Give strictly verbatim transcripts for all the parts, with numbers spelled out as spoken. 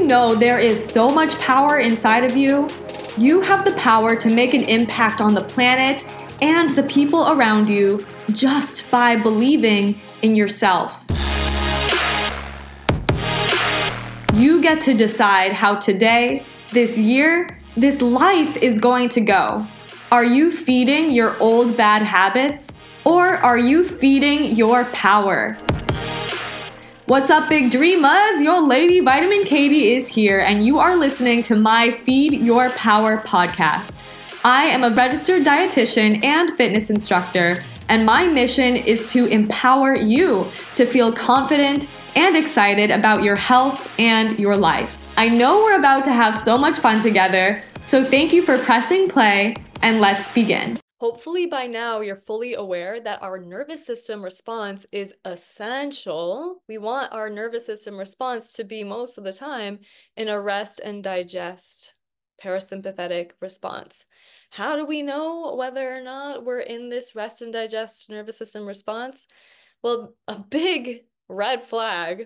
know there is so much power inside of you? You have the power to make an impact on the planet and the people around you just by believing in yourself. You get to decide how today, this year, this life is going to go. Are you feeding your old bad habits, or are you feeding your power? What's up, big dreamers? Your lady Vitamin Katie is here, and you are listening to my Feed Your Power podcast. I am a registered dietitian and fitness instructor, and my mission is to empower you to feel confident and excited about your health and your life. I know we're about to have so much fun together, so thank you for pressing play, and let's begin. Hopefully by now you're fully aware that our nervous system response is essential. We want our nervous system response to be most of the time in a rest and digest parasympathetic response. How do we know whether or not we're in this rest and digest nervous system response? Well, a big red flag,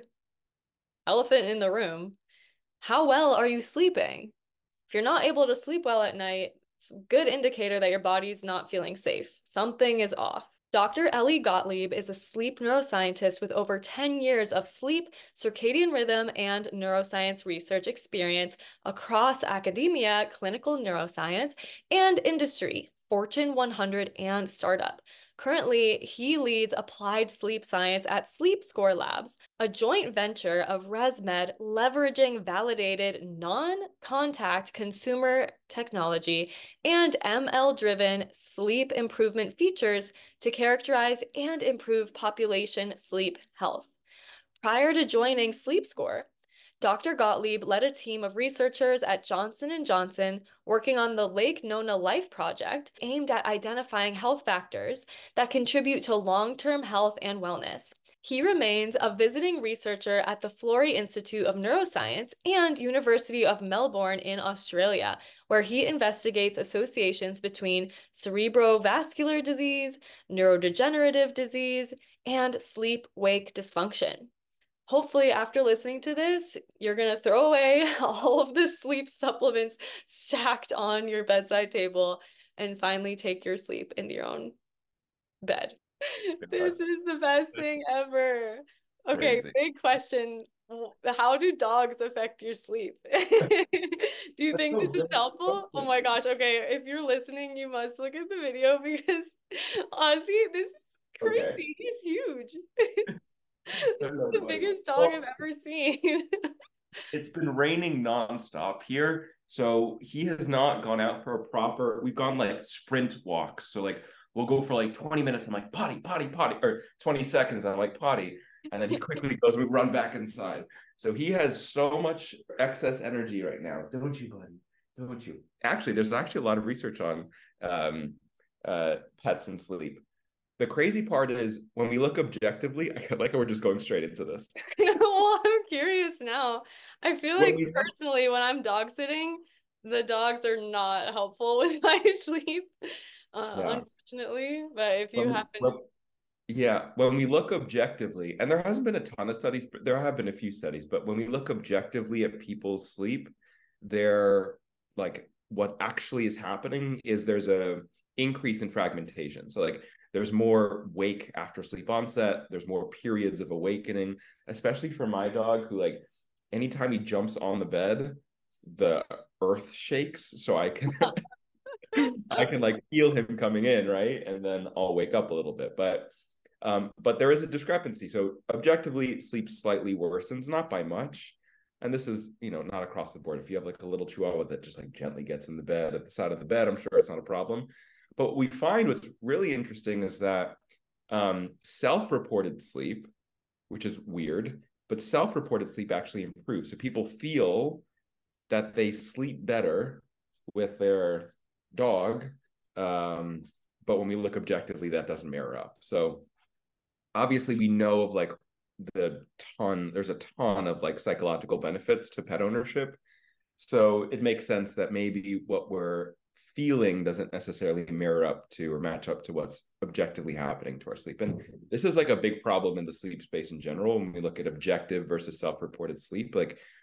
elephant in the room. How well are you sleeping? If you're not able to sleep well at night, it's a good indicator that your body's not feeling safe. Something is off. Doctor Ellie Gottlieb is a sleep neuroscientist with over ten years of sleep, circadian rhythm, and neuroscience research experience across academia, clinical neuroscience, and industry, Fortune one hundred, and startup. Currently, he leads applied sleep science at Sleep Score Labs, a joint venture of ResMed leveraging validated non-contact consumer technology and M L-driven sleep improvement features to characterize and improve population sleep health. Prior to joining Sleep Score, Doctor Gottlieb led a team of researchers at Johnson and Johnson working on the Lake Nona Life Project aimed at identifying health factors that contribute to long-term health and wellness. He remains a visiting researcher at the Florey Institute of Neuroscience and University of Melbourne in Australia, where he investigates associations between cerebrovascular disease, neurodegenerative disease, and sleep-wake dysfunction. Hopefully, after listening to this, you're going to throw away all of the sleep supplements stacked on your bedside table and finally take your sleep into your own bed. This is the best thing ever. Okay, Crazy. Big question. How do dogs affect your sleep? Do you think this is helpful? Oh my gosh. Okay, if you're listening, you must look at the video because honestly, this is crazy. Okay. He's huge. This is the biggest dog well, I've ever seen. It's been raining nonstop here, so he has not gone out for a proper. We've gone like sprint walks, so like we'll go for like twenty minutes. I'm like potty, potty, potty, or twenty seconds. I'm like potty, and then he quickly goes. We run back inside. So he has so much excess energy right now. Don't you, buddy? Don't you? Actually, there's actually a lot of research on um, uh, pets and sleep. The crazy part is when we look objectively, I like how we're just going straight into this. Well, I'm curious now. I feel like when personally, have... when I'm dog sitting, the dogs are not helpful with my sleep, uh, yeah. unfortunately. But if you when, happen when, yeah, when we look objectively, and there hasn't been a ton of studies, but there have been a few studies, but when we look objectively at people's sleep, they're like what actually is happening is there's a increase in fragmentation. So like there's more wake after sleep onset. There's more periods of awakening, especially for my dog who like anytime he jumps on the bed, the earth shakes. So I can, I can like feel him coming in, right? And then I'll wake up a little bit. But, um, but there is a discrepancy. So objectively sleep slightly worsens, not by much. And this is, you know, not across the board. If you have like a little chihuahua that just like gently gets in the bed at the side of the bed, I'm sure it's not a problem. But what we find what's really interesting is that um, self-reported sleep, which is weird, but self-reported sleep actually improves. So people feel that they sleep better with their dog. Um, but when we look objectively, that doesn't mirror up. So obviously we know of like the ton, there's a ton of like psychological benefits to pet ownership. So it makes sense that maybe what we're feeling doesn't necessarily mirror up to or match up to what's objectively happening to our sleep. And this is like a big problem in the sleep space in general. When we look at objective versus self-reported sleep, like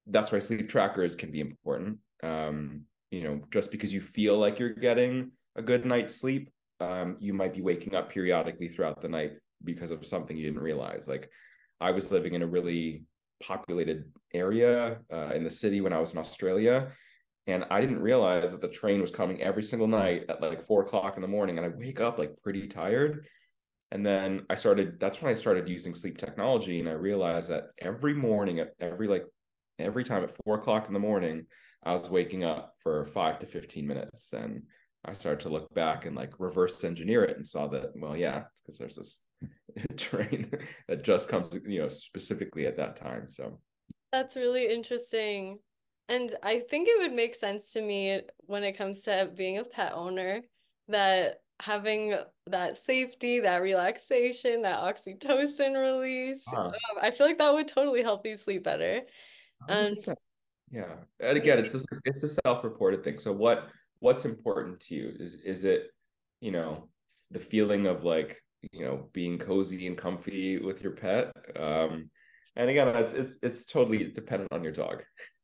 that's why sleep trackers can be important. Um, you know, just because you feel like you're getting a good night's sleep, um, you might be waking up periodically throughout the night because of something you didn't realize. Like I was living in a really populated area uh, in the city when I was in Australia, and I didn't realize that the train was coming every single night at like four o'clock in the morning, and I wake up like pretty tired. And then I started, that's when I started using sleep technology. And I realized that every morning, at every like, every time at four o'clock in the morning, I was waking up for five to fifteen minutes. And I started to look back and like reverse engineer it and saw that, well, yeah, because there's this train that just comes, you know, specifically at that time. So that's really interesting. And I think it would make sense to me when it comes to being a pet owner that having that safety, that relaxation, that oxytocin release, uh, um, I feel like that would totally help you sleep better. And one hundred percent. Yeah. And again, it's just, it's a self-reported thing. So what what's important to you? Is is it, you know, the feeling of like, you know, being cozy and comfy with your pet? Um, and again, it's it's it's totally dependent on your dog.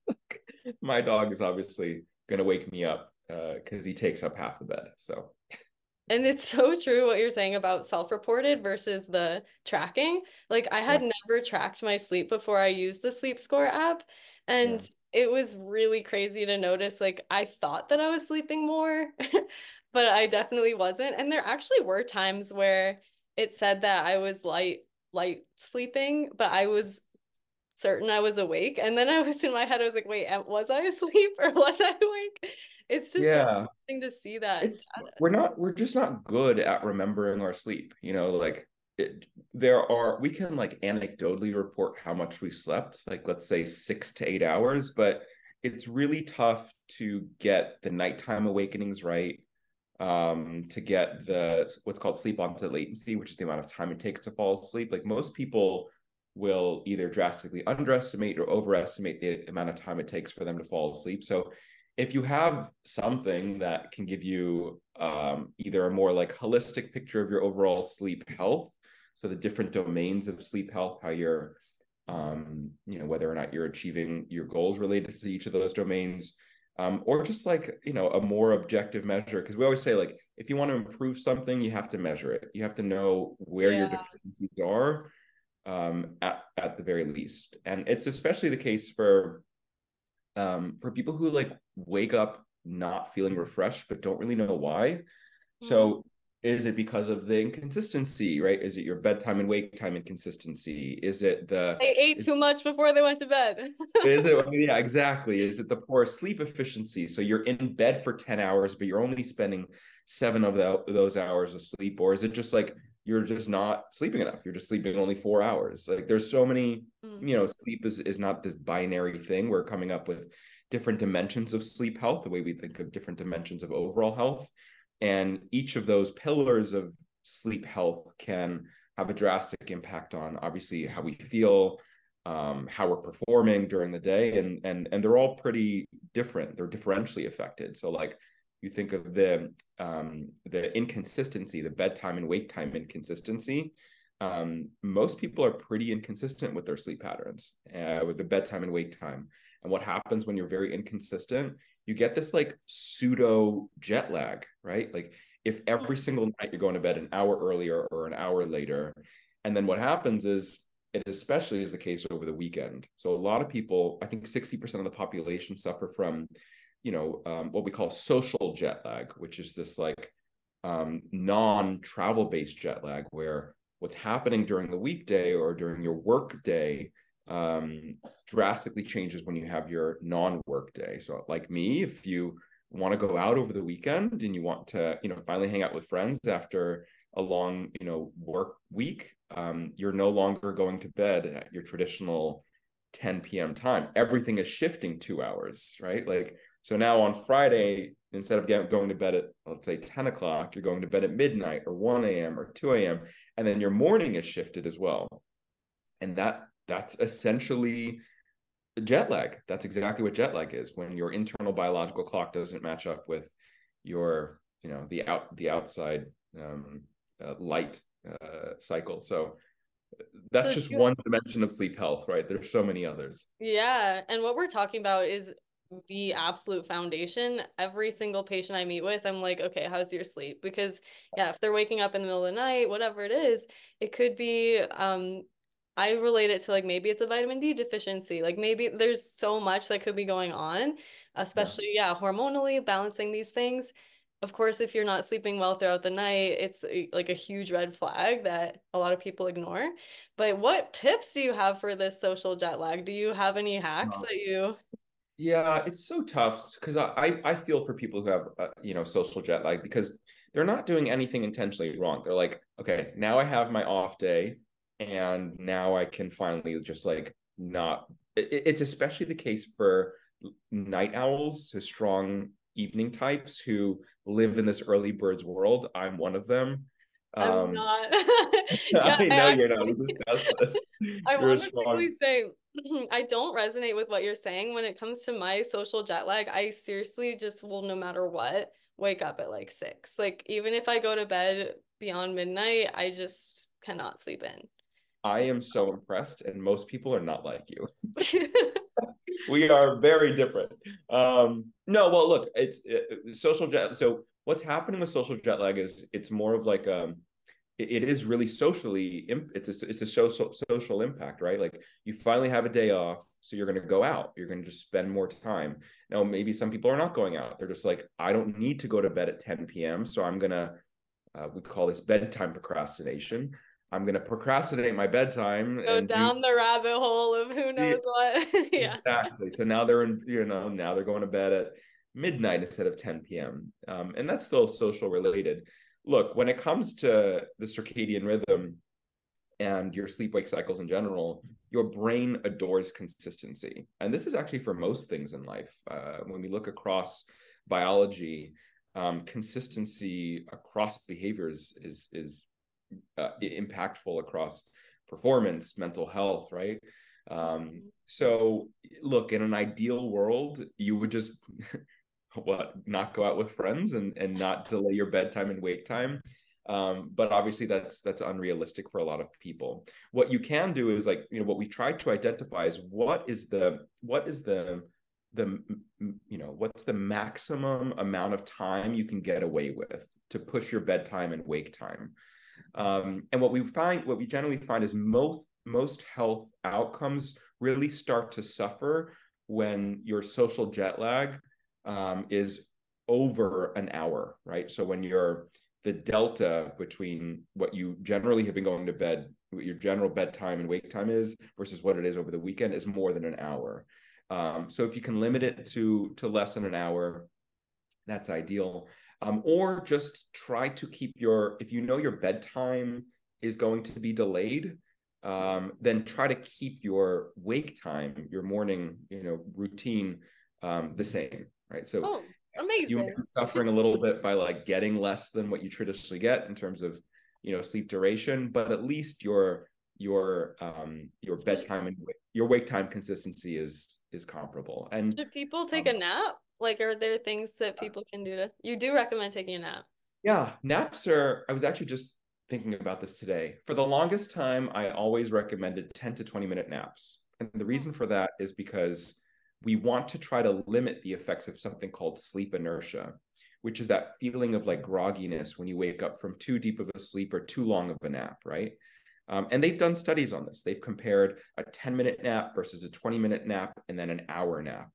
My dog is obviously gonna wake me up uh because he takes up half the bed. So And it's so true what you're saying about self-reported versus the tracking. Like I had yeah, never tracked my sleep before I used the Sleep Score app, yeah. and it was really crazy to notice like I thought that I was sleeping more, but I definitely wasn't. And there actually were times where it said that I was light light sleeping, but I was certain I was awake. And then I was in my head, I was like, wait, was I asleep or was I awake? It's just so Yeah. interesting to see that It's data. we're not we're just not good at remembering our sleep, you know, like it, there are we can like anecdotally report how much we slept, like let's say six to eight hours, but it's really tough to get the nighttime awakenings right, um to get the what's called sleep onset latency, which is the amount of time it takes to fall asleep. Like most people will either drastically underestimate or overestimate the amount of time it takes for them to fall asleep. So if you have something that can give you um, either a more like holistic picture of your overall sleep health, so the different domains of sleep health, how you're, um, you know, whether or not you're achieving your goals related to each of those domains, um, or just like, you know, a more objective measure. Because we always say, like, if you want to improve something, you have to measure it. You have to know where Yeah. your deficiencies are, um, at, at the very least. And it's especially the case for um, for people who like wake up not feeling refreshed but don't really know why. Mm. So is it because of the inconsistency, right? Is it your bedtime and wake time inconsistency? Is it the They ate is, too much before they went to bed. is it yeah, exactly. Is it the poor sleep efficiency? So you're in bed for ten hours, but you're only spending seven of the, those hours of sleep, or is it just like you're just not sleeping enough? You're just sleeping only four hours. Like there's so many, Mm. you know, sleep is is not this binary thing. We're coming up with different dimensions of sleep health, the way we think of different dimensions of overall health. And each of those pillars of sleep health can have a drastic impact on obviously how we feel, um, how we're performing during the day, and and and they're all pretty different. They're differentially affected. So like you think of the um, the inconsistency, the bedtime and wake time inconsistency. Um, most people are pretty inconsistent with their sleep patterns, uh, with the bedtime and wake time. And what happens when you're very inconsistent? You get this like pseudo jet lag, right? Like if every single night you're going to bed an hour earlier or an hour later, and then what happens is it especially is the case over the weekend. So a lot of people, I think sixty percent of the population suffer from, you know, um, what we call social jet lag, which is this like um, non-travel based jet lag, where what's happening during the weekday or during your work day um, drastically changes when you have your non-work day. So like me, if you want to go out over the weekend and you want to, you know, finally hang out with friends after a long, you know, work week, um, you're no longer going to bed at your traditional ten p.m. time. Everything is shifting two hours, right? Like, so now on Friday, instead of getting, going to bed at, let's say, ten o'clock, you're going to bed at midnight or one a.m. or two a.m. And then your morning is shifted as well. And that that's essentially jet lag. That's exactly what jet lag is, when your internal biological clock doesn't match up with your, you know, the out the outside um, uh, light uh, cycle. So That's So just you, one dimension of sleep health, right? There's so many others. yeah, and what we're talking about is the absolute foundation. Every single patient I meet with, I'm like, okay, how's your sleep? Because yeah, if they're waking up in the middle of the night, whatever it is, it could be um I relate it to like maybe it's a vitamin D deficiency. Like maybe there's so much that could be going on, Yeah. especially yeah, hormonally balancing these things. Of course, if you're not sleeping well throughout the night, it's a, like a huge red flag that a lot of people ignore. But what tips do you have for this social jet lag? Do you have any hacks No. that you Yeah, it's so tough because I, I I feel for people who have uh, you know social jet lag because they're not doing anything intentionally wrong. They're like, okay, now I have my off day, and now I can finally just like not. It, it's especially the case for night owls, so strong evening types who live in this early birds world. I'm one of them. I'm Um, not. Yeah, I I know you're not. actually We discussed this. I You're a want to strong. quickly say I don't resonate with what you're saying when it comes to my social jet lag. I seriously just will no matter what wake up at like six. Like even if I go to bed beyond midnight, I just cannot sleep in. I am so impressed, and most people are not like you. We are very different. Um, no, well, look, it's it, social jet. So what's happening with social jet lag is it's more of like um, it, it is really socially. It's a, it's a social social impact, right? Like you finally have a day off, so you're going to go out. You're going to just spend more time. Now, maybe some people are not going out. They're just like, I don't need to go to bed at ten p m, so I'm gonna. Uh, we call this bedtime procrastination. I'm going to procrastinate my bedtime Go and do down the rabbit hole of who yeah, knows what. Yeah. exactly. So now they're in, you know, now they're going to bed at midnight instead of ten p m. Um, and that's still social related. Look, when it comes to the circadian rhythm and your sleep wake cycles in general, your brain adores consistency. And this is actually for most things in life. Uh, when we look across biology, um, consistency across behaviors is is uh, impactful across performance, mental health, right? Um, so look, in an ideal world, you would just what not go out with friends and and not delay your bedtime and wake time. Um, but obviously that's that's unrealistic for a lot of people. What you can do is like, you know, what we try to identify is what is the what is the the you know what's the maximum amount of time you can get away with to push your bedtime and wake time. Um, and what we find, what we generally find is most most health outcomes really start to suffer when your social jet lag um, is over an hour, right? So when you're the delta between what you generally have been going to bed, what your general bedtime and wake time is versus what it is over the weekend is more than an hour. Um, so if you can limit it to to less than an hour, that's ideal. Um, or just try to keep your, if you know your bedtime is going to be delayed, um, then try to keep your wake time, your morning, you know, routine um, the same, right? So Oh, yes, you may amazing. be suffering a little bit by like getting less than what you traditionally get in terms of, you know, sleep duration, but at least your your um your bedtime and your wake time consistency is is comparable. And Should people take a um, nap? Like, are there things that people can do to? You do recommend taking a nap. yeah, naps are, I was actually just thinking about this today. For the longest time, I always recommended ten to twenty minute naps. And the reason for that is because we want to try to limit the effects of something called sleep inertia, which is that feeling of like grogginess when you wake up from too deep of a sleep or too long of a nap, right? Um, and they've done studies on this. They've compared a ten minute nap versus a twenty minute nap and then an hour nap.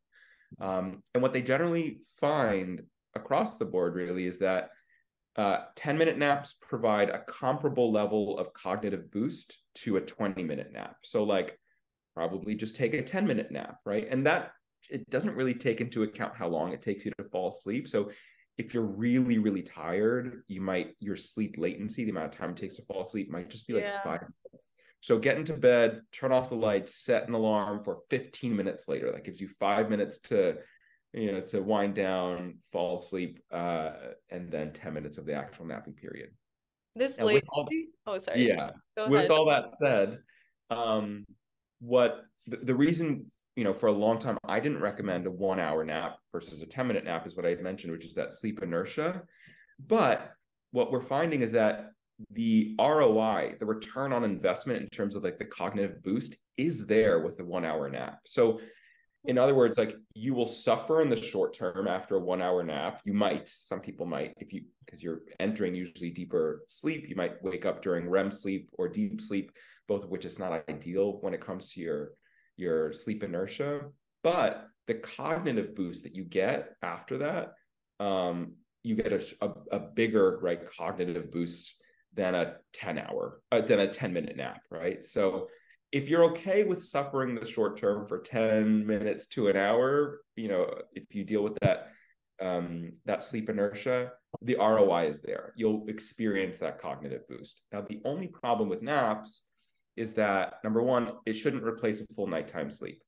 Um, and what they generally find across the board really is that uh, ten minute naps provide a comparable level of cognitive boost to a twenty minute nap. So, like, probably just take a ten minute nap, right? And that it doesn't really take into account how long it takes you to fall asleep. So, if you're really, really tired, you might, your sleep latency, the amount of time it takes to fall asleep, might just be like Yeah. five minutes. So, get into bed, turn off the lights, set an alarm for fifteen minutes later. That gives you five minutes to you know, to wind down, fall asleep, uh, and then ten minutes of the actual napping period. This And with all, latency. Oh, sorry. yeah, Go with ahead. all that said, um, what the, the reason, you know, for a long time, I didn't recommend a one hour nap versus a ten minute nap is what I had mentioned, which is that sleep inertia. But what we're finding is that the R O I, the return on investment in terms of like the cognitive boost is there with a one hour nap. So in other words, like you will suffer in the short term after a one hour nap. You might, some people might, if you, because you're entering usually deeper sleep, you might wake up during R E M sleep or deep sleep, both of which is not ideal when it comes to your, your sleep inertia. But the cognitive boost that you get after that, um, you get a, a, a bigger, right, cognitive boost than a ten hour, uh, than a ten minute nap, right? So if you're okay with suffering the short term for ten minutes to an hour, you know, if you deal with that, um, that sleep inertia, the R O I is there. You'll experience that cognitive boost. Now, the only problem with naps is that, number one, it shouldn't replace a full nighttime sleep,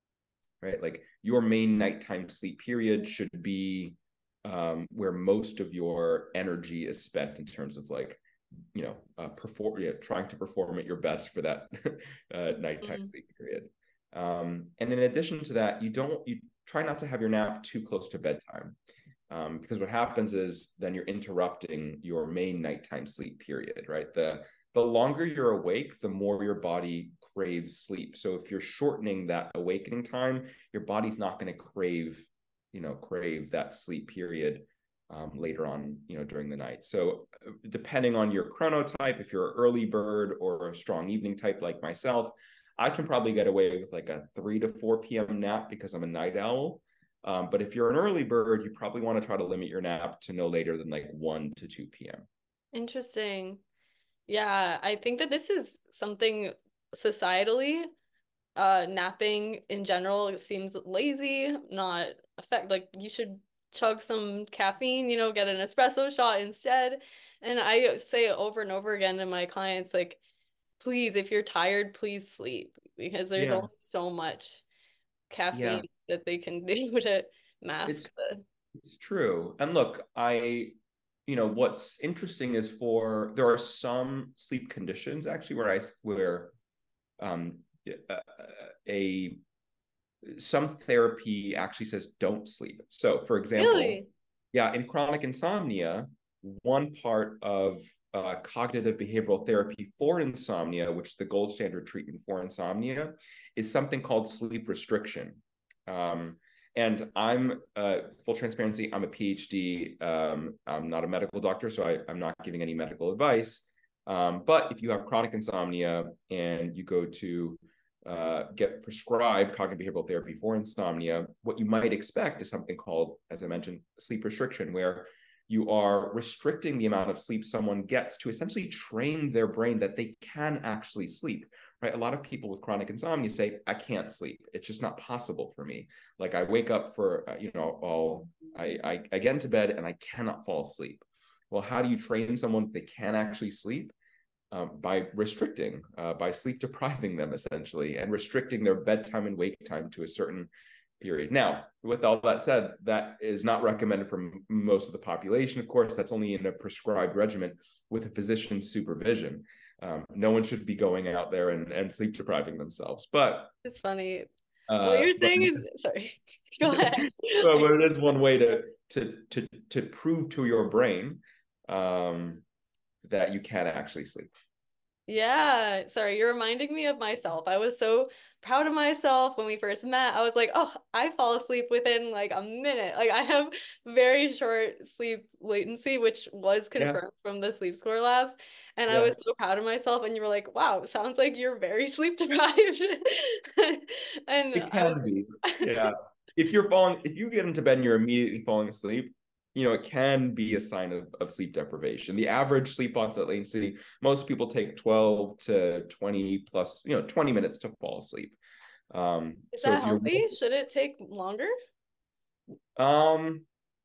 right? Like your main nighttime sleep period should be um, where most of your energy is spent in terms of like, you know, uh, perform, yeah, trying to perform at your best for that uh, nighttime mm. sleep period. Um, and in addition to that, you don't, you try not to have your nap too close to bedtime, um, because what happens is then you're interrupting your main nighttime sleep period, right? The, the longer you're awake, the more your body craves sleep. So if you're shortening that awakening time, your body's not going to crave, you know, crave that sleep period Um, later on, you know, during the night. So depending on your chronotype, if you're an early bird or a strong evening type like myself, I can probably get away with like a three to four p.m. nap because I'm a night owl. Um, but if you're an early bird, you probably want to try to limit your nap to no later than like one to two p.m. Interesting. Yeah, I think that this is something societally, uh, napping in general seems lazy, not effect, like you should chug some caffeine, you know, get an espresso shot instead. And I say it over and over again to my clients, like, please, if you're tired, please sleep, because there's yeah. only so much caffeine yeah. that they can do to mask it's, the... It's true. And look, I, you know, what's interesting is for, there are some sleep conditions actually where I, where um, a, a some therapy actually says don't sleep. So for example, really? yeah, in chronic insomnia, one part of uh, cognitive behavioral therapy for insomnia, which is the gold standard treatment for insomnia, is something called sleep restriction. Um, and I'm, uh, full transparency, I'm a PhD. Um, I'm not a medical doctor, so I, I'm not giving any medical advice. Um, but if you have chronic insomnia and you go to Uh, get prescribed cognitive behavioral therapy for insomnia, what you might expect is something called, as I mentioned, sleep restriction, where you are restricting the amount of sleep someone gets to essentially train their brain that they can actually sleep, right? A lot of people with chronic insomnia say, I can't sleep. It's just not possible for me. Like I wake up for, uh, you know, I'll, I, I, I get into bed and I cannot fall asleep. Well, how do you train someone that they can actually sleep? Um, by restricting, uh, by sleep depriving them essentially, and restricting their bedtime and wake time to a certain period. Now, with all that said, that is not recommended for m- most of the population. Of course, that's only in a prescribed regimen with a physician's supervision. Um, no one should be going out there and, and sleep depriving themselves. But it's funny. Uh, what you're saying is, sorry, go ahead. But it is one way to to to to prove to your brain Um, that you can actually sleep. Yeah, sorry, you're reminding me of myself. I was so proud of myself when we first met. I was like, oh, I fall asleep within like a minute. Like I have very short sleep latency, which was confirmed yeah. from the sleep score labs. And yeah. I was so proud of myself. And you were like, wow, sounds like you're very sleep deprived. And it can was... be. Yeah. If you're falling, if you get into bed and you're immediately falling asleep, you know, it can be a sign of, of sleep deprivation. The average sleep onset latency, most people take twelve to twenty plus, you know, twenty minutes to fall asleep. Um, Is so that healthy? Should it take longer? Um,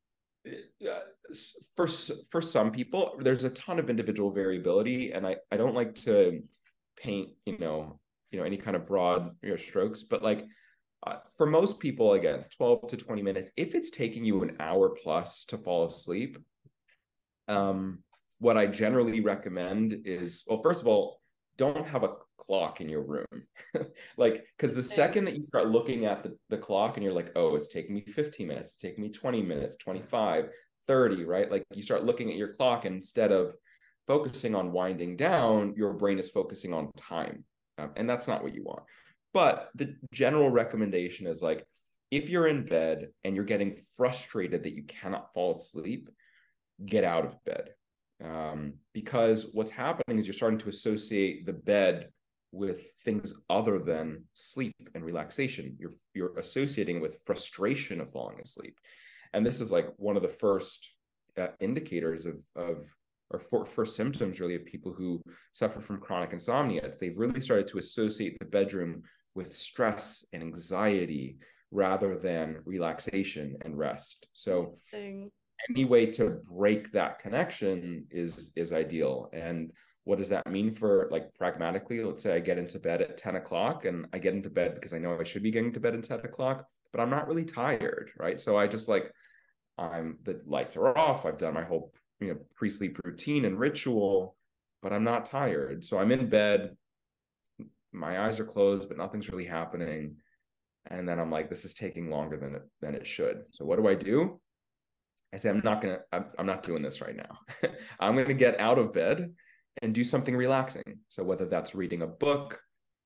for, for some people, there's a ton of individual variability, and I, I don't like to paint, you know, you know, any kind of broad, you know, strokes, but like, Uh, for most people, again, twelve to twenty minutes, if it's taking you an hour plus to fall asleep, um, what I generally recommend is, well, first of all, don't have a clock in your room. Like, because the second that you start looking at the, the clock and you're like, oh, it's taking me fifteen minutes, it's taking me twenty minutes, twenty-five, thirty, right? Like you start looking at your clock, and instead of focusing on winding down, your brain is focusing on time. Um, and that's not what you want. But the general recommendation is like, if you're in bed and you're getting frustrated that you cannot fall asleep, get out of bed. Um, because what's happening is you're starting to associate the bed with things other than sleep and relaxation. You're you're associating with frustration of falling asleep. And this is like one of the first uh, indicators of, of or for, first symptoms really of people who suffer from chronic insomnia. They've really started to associate the bedroom with stress and anxiety rather than relaxation and rest. So any way to break that connection is is ideal. And what does that mean for, like, pragmatically? Let's say I get into bed at ten o'clock, and I get into bed because I know I should be getting to bed at ten o'clock, but I'm not really tired, right? So I just like, I'm the lights are off. I've done my whole, you know, pre-sleep routine and ritual, but I'm not tired. So I'm in bed, my eyes are closed, but nothing's really happening. And then I'm like, this is taking longer than it, than it should. So what do I do? I say, I'm not going to, I'm, I'm not doing this right now. I'm going to get out of bed and do something relaxing. So whether that's reading a book,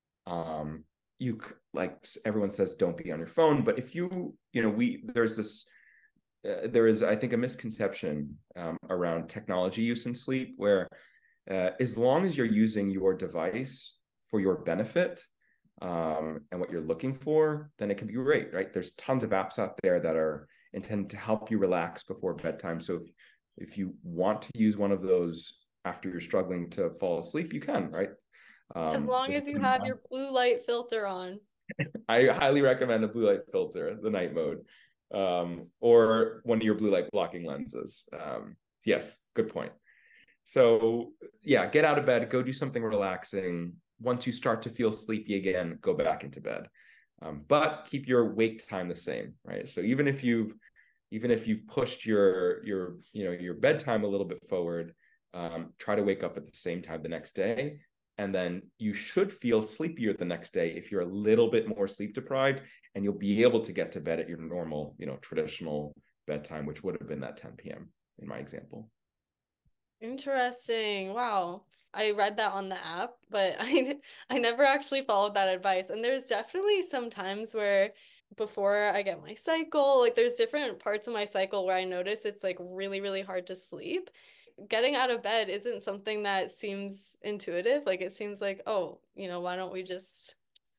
um, you like everyone says, don't be on your phone. But if you, you know, we, there's this, uh, there is, I think, a misconception um, around technology use in sleep, where uh, as long as you're using your device for your benefit um, and what you're looking for, then it can be great, right? There's tons of apps out there that are intended to help you relax before bedtime. So if, if you want to use one of those after you're struggling to fall asleep, you can, right? Um, as long as you have your blue light filter on. I highly recommend a blue light filter, the night mode, um, or one of your blue light blocking lenses. Um, yes, good point. So yeah, get out of bed, go do something relaxing. Once you start to feel sleepy again, go back into bed. Um, but keep your wake time the same, right? So even if you've even if you've pushed your your you know your bedtime a little bit forward, um, try to wake up at the same time the next day, and then you should feel sleepier the next day if you're a little bit more sleep deprived, and you'll be able to get to bed at your normal, you know, traditional bedtime, which would have been that ten p.m. in my example. Interesting. Wow. I read that on the app, but I I never actually followed that advice. And there's definitely some times where before I get my cycle, like there's different parts of my cycle where I notice it's like really, really hard to sleep. Getting out of bed isn't something that seems intuitive. Like it seems like, oh, you know, why don't we just,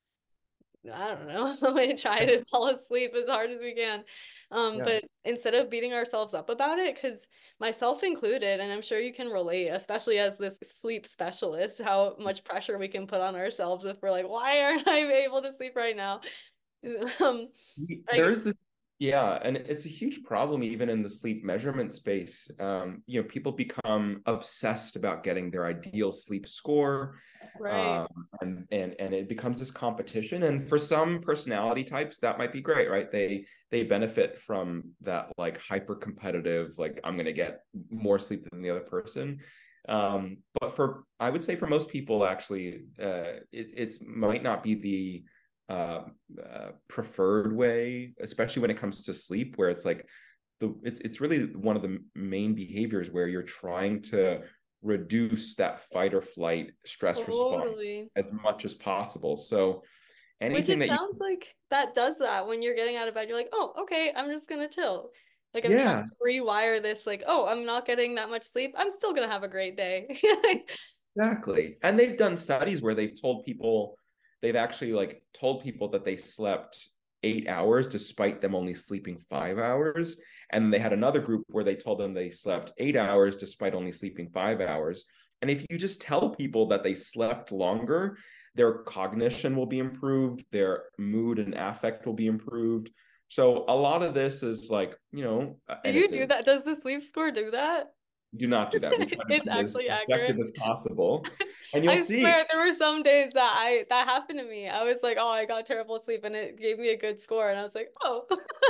I don't know, we try to fall asleep as hard as we can. Um, yeah. But instead of beating ourselves up about it, because myself included, and I'm sure you can relate, especially as this sleep specialist, how much pressure we can put on ourselves if we're like, why aren't I able to sleep right now? Um, There's this, yeah, and it's a huge problem even in the sleep measurement space. Um, you know, people become obsessed about getting their ideal sleep score, right? Um, and and and it becomes this competition. And for some personality types, that might be great, right? They they benefit from that, like hyper competitive, like I'm going to get more sleep than the other person. Um, but for I would say for most people, actually, uh, it it's might not be the Uh, uh, preferred way, especially when it comes to sleep, where it's like the it's it's really one of the main behaviors where you're trying to reduce that fight or flight stress totally. response as much as possible. So anything Which it that sounds you, like that does that when you're getting out of bed, you're like, oh, okay, I'm just gonna chill. Like I'm yeah, trying to rewire this, like, oh, I'm not getting that much sleep, I'm still gonna have a great day. exactly. And they've done studies where they've told people they've actually like told people that they slept eight hours despite them only sleeping five hours. And they had another group where they told them they slept eight hours despite only sleeping five hours. And if you just tell people that they slept longer, their cognition will be improved, their mood and affect will be improved. So a lot of this is like, you know, do you do a, that? Does the sleep score do that? Do not do that. We try to it's be actually as accurate objective as possible. And you'll I see. swear there were some days that I that happened to me. I was like, oh, I got terrible sleep, and it gave me a good score, and I was like, oh.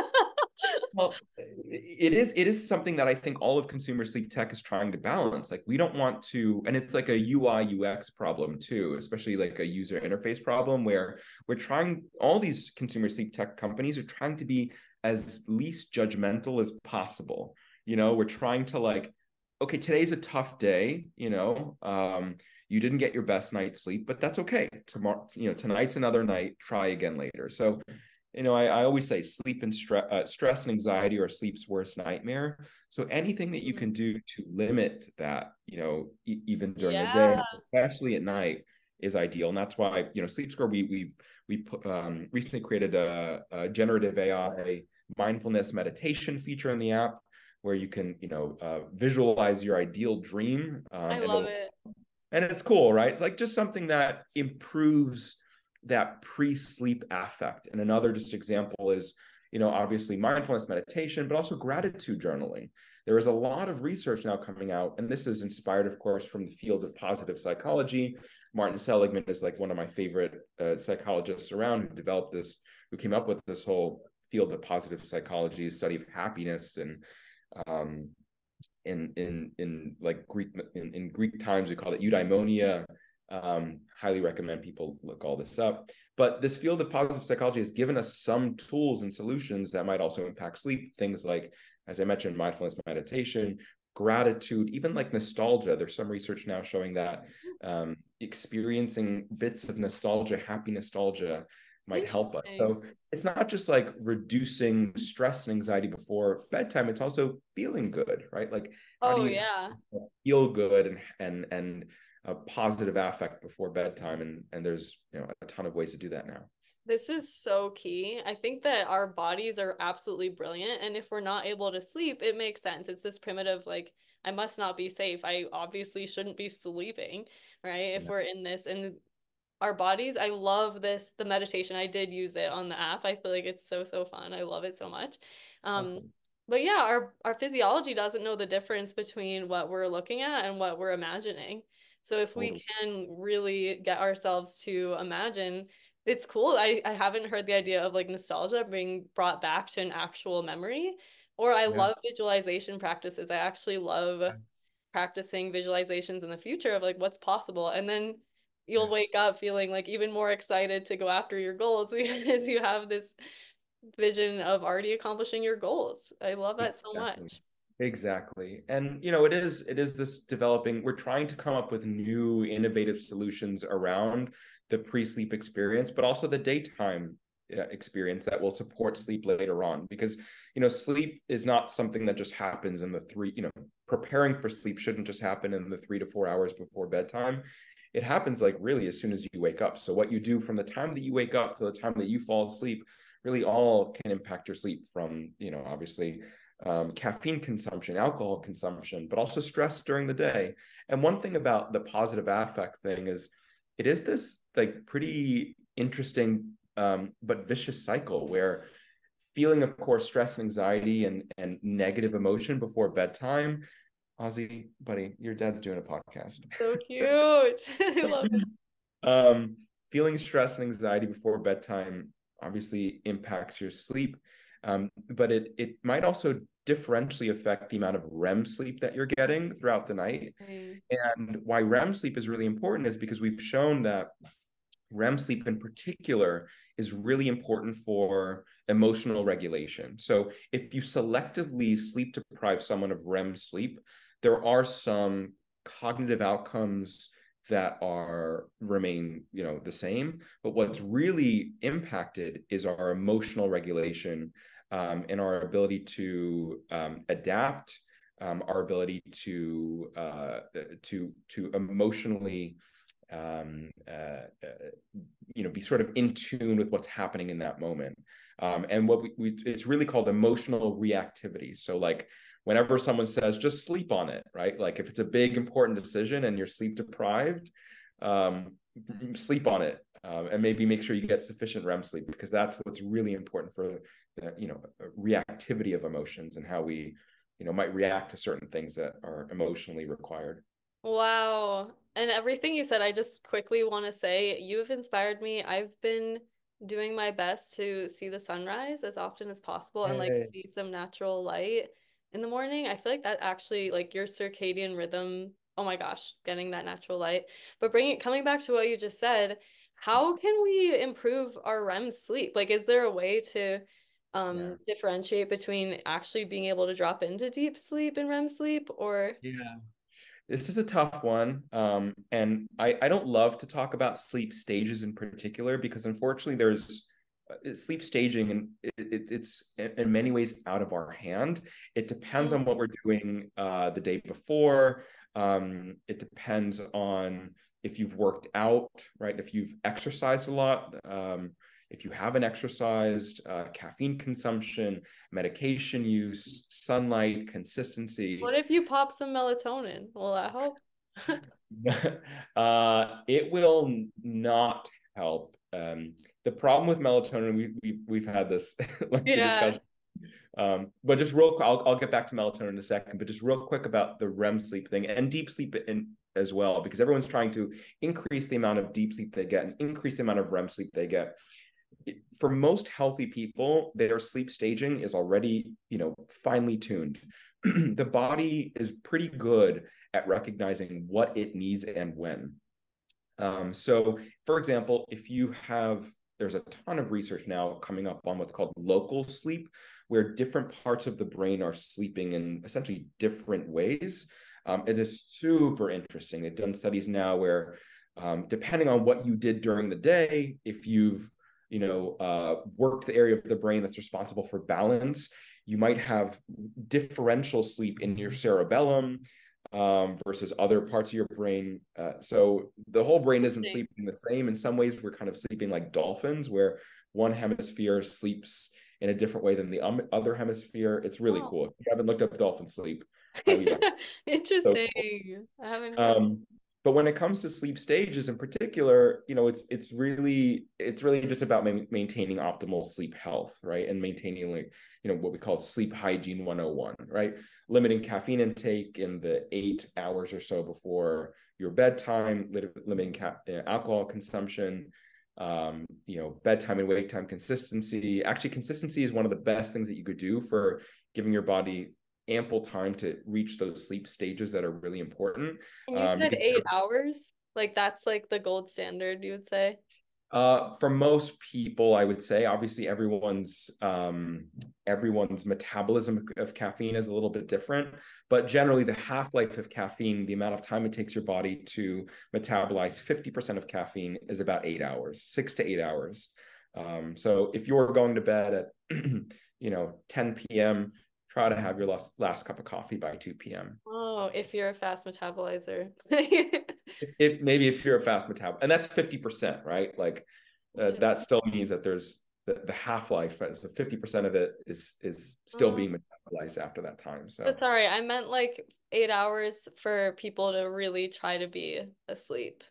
Well, it is it is something that I think all of consumer sleep tech is trying to balance. Like we don't want to, and it's like a U I U X problem too, especially like a user interface problem where we're trying, all these consumer sleep tech companies are trying to be as least judgmental as possible. You know, we're trying to like okay, today's a tough day, you know, um, you didn't get your best night's sleep, but that's okay. Tomorrow, you know, tonight's another night, try again later. So, you know, I, I always say sleep and stress, uh, stress and anxiety are sleep's worst nightmare. So anything that you can do to limit that, you know, e- even during the day, Yeah. especially at night, is ideal. And that's why, you know, Sleep Score, we we we put, um, recently created a, a generative A I mindfulness meditation feature in the app where you can, you know, uh, visualize your ideal dream, I um, and love it. and it's cool, right? Like just something that improves that pre-sleep affect. And another just example is, you know, obviously mindfulness meditation, but also gratitude journaling. There is a lot of research now coming out, and this is inspired, of course, from the field of positive psychology. Martin Seligman is like one of my favorite uh, psychologists around who developed this, who came up with this whole field of positive psychology, study of happiness, and um, in in in like Greek in, in Greek times we call it eudaimonia. Um, highly recommend people look all this up. But this field of positive psychology has given us some tools and solutions that might also impact sleep. Things like, as I mentioned, mindfulness meditation, gratitude, even like nostalgia. There's some research now showing that um, experiencing bits of nostalgia, happy nostalgia, might help us. So it's not just like reducing stress and anxiety before bedtime, it's also feeling good, right? Like how do Oh, you yeah. feel good and and and a positive affect before bedtime? And and there's, you know, a ton of ways to do that now. This is so key. I think that our bodies are absolutely brilliant. And if we're not able to sleep, it makes sense. It's this primitive, like, I must not be safe. I obviously shouldn't be sleeping, right? If Yeah. we're in this. And our bodies, I love this, the meditation. I did use it on the app. I feel like it's so, so fun. I love it so much. Um, Awesome. but yeah, our, our physiology doesn't know the difference between what we're looking at and what we're imagining. So if we Totally. can really get ourselves to imagine, it's cool. I, I haven't heard the idea of like nostalgia being brought back to an actual memory. Or I Yeah. love visualization practices. I actually love practicing visualizations in the future of like what's possible. And then you'll Yes. wake up feeling like even more excited to go after your goals because you have this vision of already accomplishing your goals. I love that so Exactly. much. Exactly. And you know, it is it is this developing, we're trying to come up with new innovative solutions around the pre-sleep experience, but also the daytime uh, experience that will support sleep later on. Because, you know, sleep is not something that just happens in the three, you know, preparing for sleep shouldn't just happen in the three to four hours before bedtime. It happens like really as soon as you wake up. So what you do from the time that you wake up to the time that you fall asleep really all can impact your sleep, from, you know, obviously um, caffeine consumption, alcohol consumption, but also stress during the day. And one thing about the positive affect thing is it is this like pretty interesting um, but vicious cycle where feeling, of course, stress and anxiety and, and negative emotion before bedtime. Ozzy, buddy, your dad's doing a podcast. So cute. I love it. um, Feeling stress and anxiety before bedtime obviously impacts your sleep, um, but it it might also differentially affect the amount of R E M sleep that you're getting throughout the night. Mm. And why R E M sleep is really important is because we've shown that R E M sleep in particular is really important for emotional regulation. So if you selectively sleep deprive someone of R E M sleep, there are some cognitive outcomes that are remain, you know, the same. But what's really impacted is our emotional regulation, um, and our ability to um, adapt, um, our ability to uh, to to emotionally um, uh, uh, you know, be sort of in tune with what's happening in that moment. Um, and what we, we, it's really called emotional reactivity. So like whenever someone says, just sleep on it, right? Like if it's a big, important decision and you're sleep deprived, um, sleep on it. Um, and maybe make sure you get sufficient R E M sleep, because that's what's really important for the, you know, reactivity of emotions and how we, you know, might react to certain things that are emotionally required. Wow. And everything you said, I just quickly want to say you've inspired me. I've been doing my best to see the sunrise as often as possible and like Hey. see some natural light in the morning. I feel like that actually, like your circadian rhythm, oh my gosh, getting that natural light. But bringing coming back to what you just said, how can we improve our R E M sleep? Like, is there a way to um Yeah. differentiate between actually being able to drop into deep sleep and R E M sleep, or Yeah. This is a tough one. Um, and I, I don't love to talk about sleep stages in particular because unfortunately there's uh, sleep staging and it, it, it's in many ways out of our hand. It depends on what we're doing uh, the day before. Um, it depends on if you've worked out, right? If you've exercised a lot, um, if you haven't exercised, uh, caffeine consumption, medication use, sunlight, consistency. what if you pop some melatonin? Will that help? uh, it will not help. Um, the problem with melatonin, we, we, we've had this lengthy Yeah. discussion. Um, but just real quick, I'll, I'll get back to melatonin in a second, but just real quick about the R E M sleep thing and deep sleep in, as well, because everyone's trying to increase the amount of deep sleep they get and increase the amount of R E M sleep they get. For most healthy people, their sleep staging is already, you know, finely tuned. The body is pretty good at recognizing what it needs and when. Um, so, for example, if you have, there's a ton of research now coming up on what's called local sleep, where different parts of the brain are sleeping in essentially different ways. Um, it is super interesting. They've done studies now where, um, depending on what you did during the day, if you've you know, uh, worked the area of the brain that's responsible for balance, you might have differential sleep in your cerebellum um, versus other parts of your brain. Uh, so the whole brain isn't sleeping the same. In some ways, we're kind of sleeping like dolphins, where one hemisphere sleeps in a different way than the um, other hemisphere. It's really Oh. cool. If you haven't looked up dolphin sleep, highly recommend. Interesting. So cool. I haven't heard. Um, but when it comes to sleep stages in particular, you know, it's it's really it's really just about ma- maintaining optimal sleep health, right? And maintaining like, you know, what we call sleep hygiene one oh one, right? Limiting caffeine intake in the eight hours or so before your bedtime, limiting ca- uh, alcohol consumption, um, you know, bedtime and wake time consistency. Actually, consistency is one of the best things that you could do for giving your body ample time to reach those sleep stages that are really important. And you Um, said because eight hours? Like that's like the gold standard, you would say? uh, for most people, I would say, obviously, everyone's um, everyone's metabolism of caffeine is a little bit different, but generally, the half life of caffeine, the amount of time it takes your body to metabolize fifty percent of caffeine, is about eight hours, six to eight hours. Um, so, if you're going to bed at you know ten p m, try to have your last last cup of coffee by two p m. Oh, if you're a fast metabolizer. If, if maybe if you're a fast metabolite, and that's fifty percent, right? Like uh, that still means that there's the, the half-life, right? So fifty percent of it is is still Oh, being metabolized after that time. So but sorry, I meant like eight hours for people to really try to be asleep.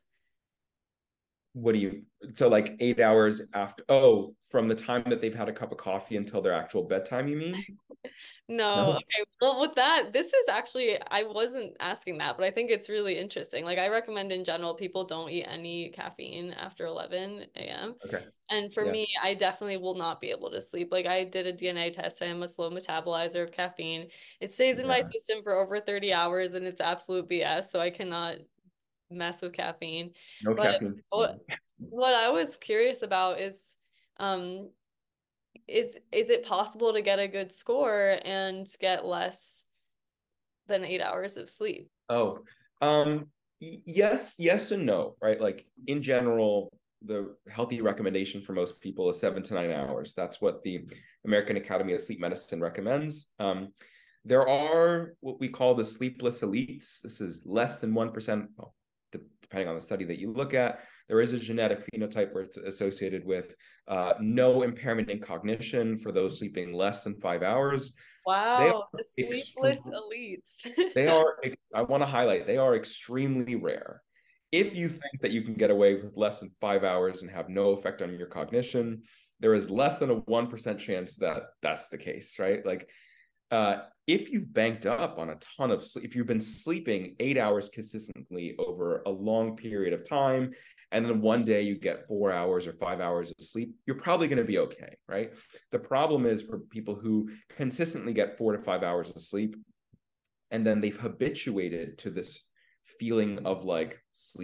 what do you, so like eight hours after, oh, from the time that they've had a cup of coffee until their actual bedtime, you mean? No, No? okay. Well, with that, this is actually, I wasn't asking that, but I think it's really interesting. Like, I recommend in general, people don't eat any caffeine after eleven a m. Okay. And for Yeah. me, I definitely will not be able to sleep. Like, I did a D N A test. I am a slow metabolizer of caffeine. It stays in my Yeah. system for over thirty hours, and it's absolute B S. So I cannot mess with caffeine. No But caffeine. what, what I was curious about is, um, is is it possible to get a good score and get less than eight hours of sleep? Oh, um, y- yes, yes and no, right? Like in general, the healthy recommendation for most people is seven to nine hours. That's what the American Academy of Sleep Medicine recommends. Um, there are what we call the sleepless elites. This is less than one percent, well, de- depending on the study that you look at. There is a genetic phenotype where it's associated with uh, no impairment in cognition for those sleeping less than five hours. They Wow, are the sleepless extremely elites. they are, I want to highlight, they are extremely rare. If you think that you can get away with less than five hours and have no effect on your cognition, there is less than a one percent chance that that's the case, right? Like, uh, if you've banked up on a ton of sleep, if you've been sleeping eight hours consistently over a long period of time, and then one day you get four hours or five hours of sleep, you're probably going to be okay, right? The problem is for people who consistently get four to five hours of sleep, and then they've habituated to this feeling of like sleep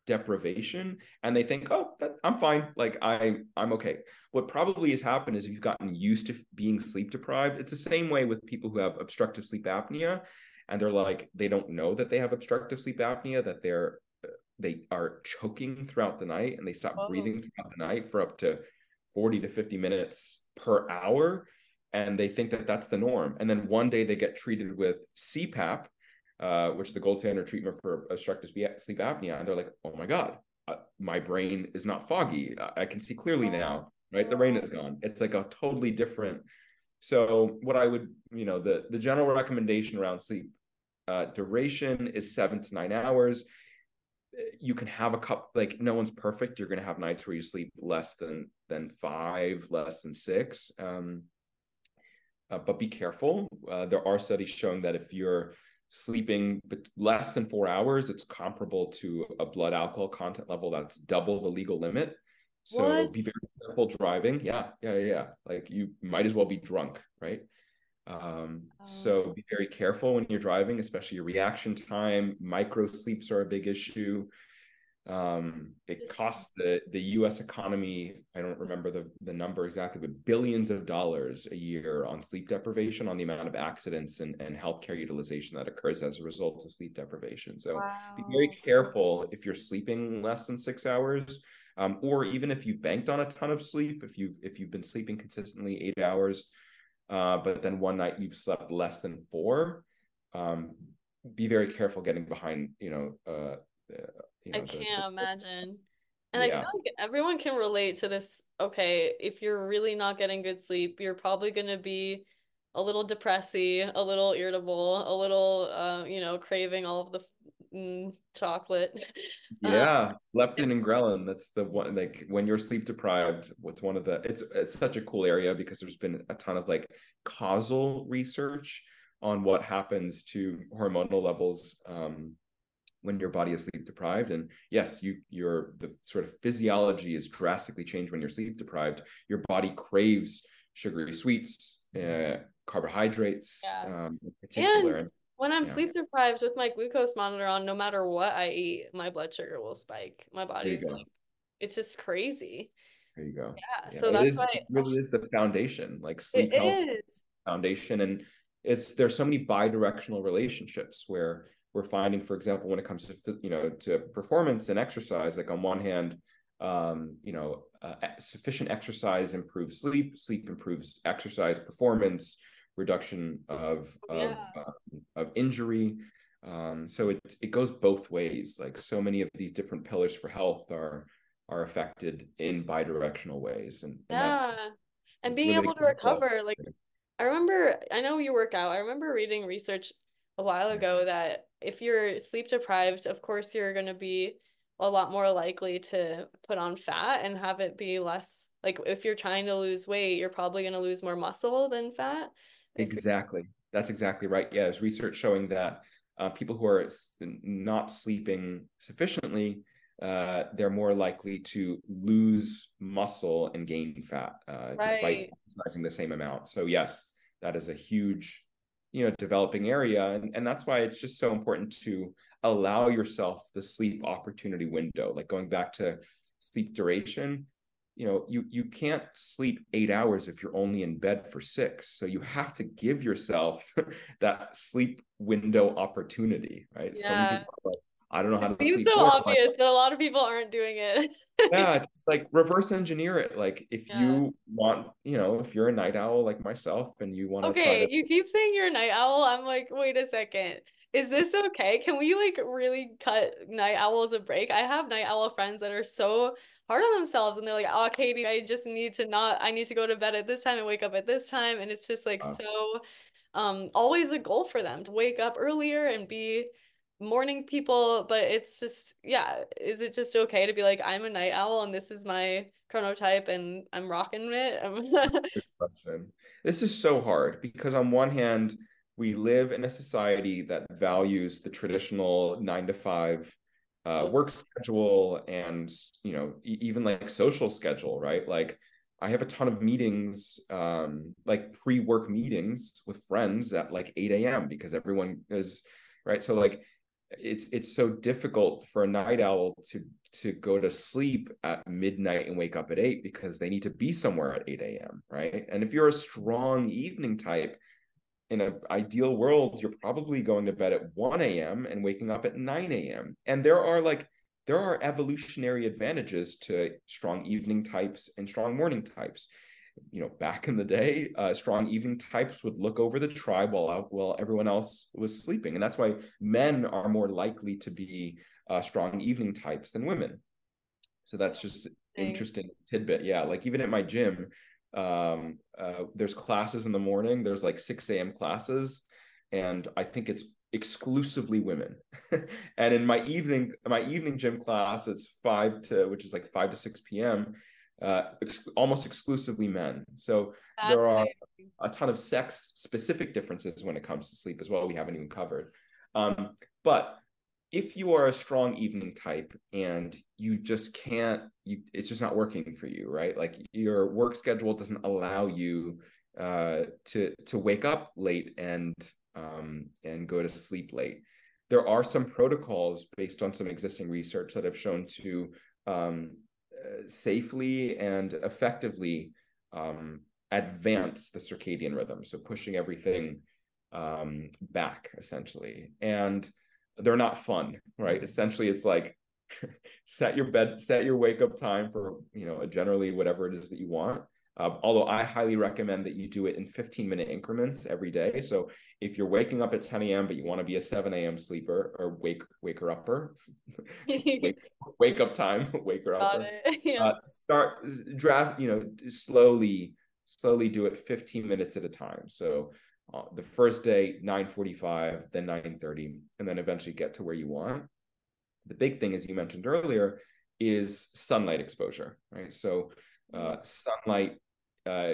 deprivation, and they think, oh, that, I'm fine, like I I'm okay. What probably has happened is, if you've gotten used to being sleep deprived, it's the same way with people who have obstructive sleep apnea, and they're like, they don't know that they have obstructive sleep apnea, that they're they are choking throughout the night, and they stop Oh. breathing throughout the night for up to forty to fifty minutes per hour, and they think that that's the norm. And then one day they get treated with C PAP, uh, which is the gold standard treatment for obstructive sleep apnea, and they're like, oh my God, uh, my brain is not foggy. I can see clearly now, right? The brain is gone. It's like a totally different. So what I would, you know, the, the general recommendation around sleep uh, duration is seven to nine hours. You can have a couple, like, no one's perfect. You're going to have nights where you sleep less than than five, less than six. Um, uh, but be careful. Uh, there are studies showing that if you're sleeping less than four hours, it's comparable to a blood alcohol content level that's double the legal limit. So What? be very careful driving. Yeah, yeah, yeah. Like, you might as well be drunk, right? Um, Oh. so be very careful when you're driving, especially your reaction time. Micro sleeps are a big issue. Um, it costs the, the U S economy, I don't remember the, the number exactly, but billions of dollars a year on sleep deprivation, on the amount of accidents and, and healthcare utilization that occurs as a result of sleep deprivation. So Wow. be very careful if you're sleeping less than six hours, um, or even if you banked on a ton of sleep, if you've, if you've been sleeping consistently eight hours, Uh, but then one night you've slept less than four, um, be very careful getting behind, you know, uh, uh, you know, I the, can't the, imagine. And yeah. I feel like everyone can relate to this. Okay, if you're really not getting good sleep, you're probably going to be a little depressy, a little irritable, a little, uh, you know, craving all of the mm, chocolate. Um, Yeah, leptin and ghrelin. That's the one. Like, when you're sleep deprived, what's one of the? It's it's such a cool area, because there's been a ton of like causal research on what happens to hormonal levels um, when your body is sleep deprived. And yes, you your the sort of physiology is drastically changed when you're sleep deprived. Your body craves sugary sweets, uh, carbohydrates, yeah. um, in And particular. when I'm Yeah, sleep deprived with my glucose monitor on, no matter what I eat, my blood sugar will spike. My there you body's go. like, it's just crazy. There you go. Yeah. Yeah, So it that's is. why It really is the foundation. Like, it sleep health is. foundation, and it's there's so many bi-directional relationships where we're finding, for example, when it comes to, you know, to performance and exercise, like on one hand, um, you know, uh, sufficient exercise improves sleep, sleep improves exercise performance, reduction of of Yeah. uh, of injury. Um, so it it goes both ways. Like, so many of these different pillars for health are are affected in bi-directional ways, and and that's Yeah. And it's being really able to complex. recover, like I remember, I know you work out. I remember reading research a while Yeah. ago that if you're sleep deprived, of course you're going to be a lot more likely to put on fat and have it be less, like if you're trying to lose weight, you're probably going to lose more muscle than fat. If you're, Exactly. That's exactly right. Yeah, there's research showing that uh, people who are s- not sleeping sufficiently, uh, they're more likely to lose muscle and gain fat, uh, despite right. exercising the same amount. So yes, that is a huge, you know, developing area, and and that's why it's just so important to allow yourself the sleep opportunity window. Like, going back to sleep duration, you know, you you can't sleep eight hours if you're only in bed for six. So you have to give yourself that sleep window opportunity, right? So many Yeah. people are like, I don't know how It to seems sleep so more. Like, obvious, but a lot of people aren't doing it. yeah, it's like reverse engineer it. Like, if Yeah. you want, you know, if you're a night owl like myself and you want to try Okay, to, you keep saying you're a night owl. I'm like, wait a second. Is this okay? Can we like really cut night owls a break? I have night owl friends that are so hard on themselves and they're like, oh, Katie, I just need to not, I need to go to bed at this time and wake up at this time. And it's just like uh, so um always a goal for them to wake up earlier and be morning people. But it's just, yeah, is it just okay to be like, I'm a night owl and this is my chronotype and I'm rocking it? good question. This is so hard because, on one hand, we live in a society that values the traditional nine to five uh, So work schedule, and, you know, e- even like social schedule, right? Like, I have a ton of meetings, um, like pre-work meetings with friends at like eight a m because everyone is right. So like, it's it's so difficult for a night owl to to go to sleep at midnight and wake up at eight because they need to be somewhere at eight a.m., right? And if you're a strong evening type, in an ideal world, you're probably going to bed at one a.m. and waking up at nine a.m. And there are like there are evolutionary advantages to strong evening types and strong morning types. You know, back in the day, uh, strong evening types would look over the tribe while while everyone else was sleeping, and that's why men are more likely to be uh, strong evening types than women. So that's just interesting tidbit. Yeah, like even at my gym, um, uh, there's classes in the morning. There's like six a.m. classes, and I think it's exclusively women. And in my evening, my evening gym class, it's five to, which is like five to six p.m. Uh, ex- almost exclusively men. So That's there are amazing. A ton of sex specific differences when it comes to sleep as well. We haven't even covered. Um, but if you are a strong evening type and you just can't, you, it's just not working for you, right? Like your work schedule doesn't allow you uh, to to wake up late and um, and go to sleep late. There are some protocols based on some existing research that have shown to um, uh, safely and effectively um, advance the circadian rhythm. So pushing everything um, back essentially. And they're not fun, right? Essentially, it's like set your bed, set your wake up time for, you know, generally whatever it is that you want. Uh, although I highly recommend that you do it in fifteen minute increments every day. So if you're waking up at ten a.m., but you want to be a seven a.m. sleeper or wake waker upper, wake, wake up time, waker upper, yeah. uh, start draft, you know, slowly, slowly do it fifteen minutes at a time. So uh, the first day, nine forty-five, then nine thirty, and then eventually get to where you want. The big thing, as you mentioned earlier, is sunlight exposure, right? So uh, sunlight uh,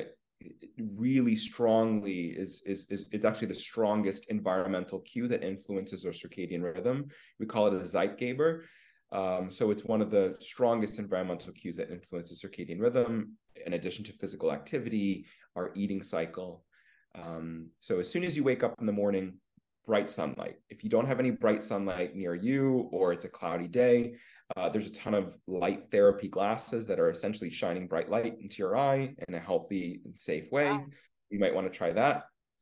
really strongly is, is, is, it's actually the strongest environmental cue that influences our circadian rhythm. We call it a Zeitgeber. Um, so it's one of the strongest environmental cues that influences circadian rhythm, in addition to physical activity, our eating cycle. Um, so as soon as you wake up in the morning, bright sunlight. If you don't have any bright sunlight near you, or it's a cloudy day, uh, there's a ton of light therapy glasses that are essentially shining bright light into your eye in a healthy and safe way. Wow. You might want to try that.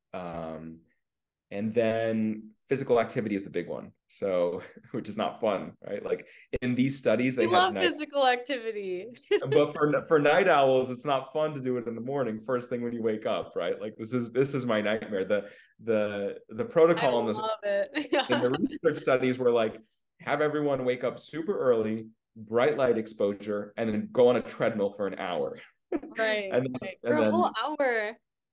Um, and then physical activity is the big one. So, which is not fun, right? Like in these studies, they love night- physical activity. But for for night owls, it's not fun to do it in the morning, first thing when you wake up, right? Like this is this is my nightmare. The the the protocol in this yeah. in the research studies were like, have everyone wake up super early, bright light exposure, and then go on a treadmill for an hour. Right. and then, right. And for then, a whole hour.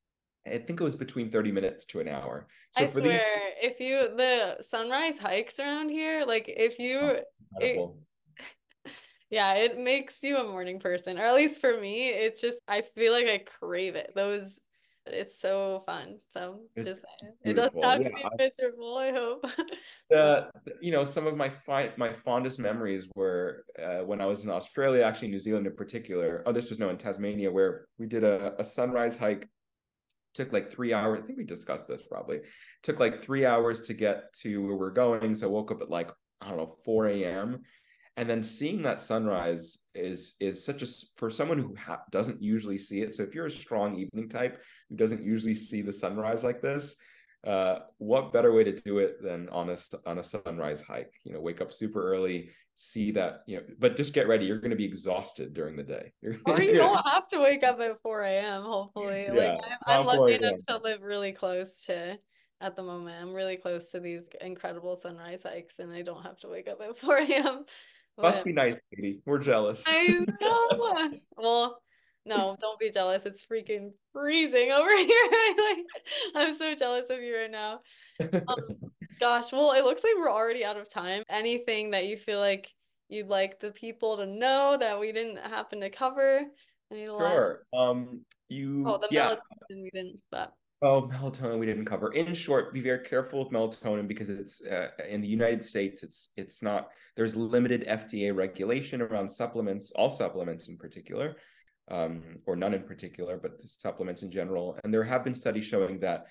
I think it was between thirty minutes to an hour. So I for swear, these... if you, the sunrise hikes around here, like if you, oh, incredible. It, yeah, it makes you a morning person, or at least for me, it's just, I feel like I crave it. Those, it's so fun. So it's just, beautiful. It doesn't have yeah, to be miserable, I hope. The, you know, some of my fi- my fondest memories were uh, when I was in Australia, actually New Zealand in particular. Oh, this was no, in Tasmania, where we did a, a sunrise hike. Took like three hours. I think we discussed this probably. Took like three hours to get to where we're going. So I woke up at like, I don't know, four a.m. And then seeing that sunrise is is such a, for someone who ha- doesn't usually see it. So if you're a strong evening type who doesn't usually see the sunrise like this, uh, what better way to do it than on a, on a sunrise hike? You know, wake up super early, see that, you know, but just get ready. You're going to be exhausted during the day. Or you don't have to wake up at four a.m. hopefully. Yeah, like I'm, I'm lucky enough to live really close to, at the moment, I'm really close to these incredible sunrise hikes, and I don't have to wake up at four a.m. Must be nice, Katie. We're jealous. I know. Well, no, don't be jealous. It's freaking freezing over here. like, I'm so jealous of you right now. Um, gosh, well, it looks like we're already out of time. Anything that you feel like you'd like the people to know that we didn't happen to cover? Any sure. Last... Um, you. Oh, the yeah. melatonin we didn't. But... Oh, melatonin we didn't cover. In short, be very careful with melatonin because it's uh, in the United States. It's it's not. There's limited F D A regulation around supplements, all supplements in particular, um, or none in particular, but supplements in general. And there have been studies showing that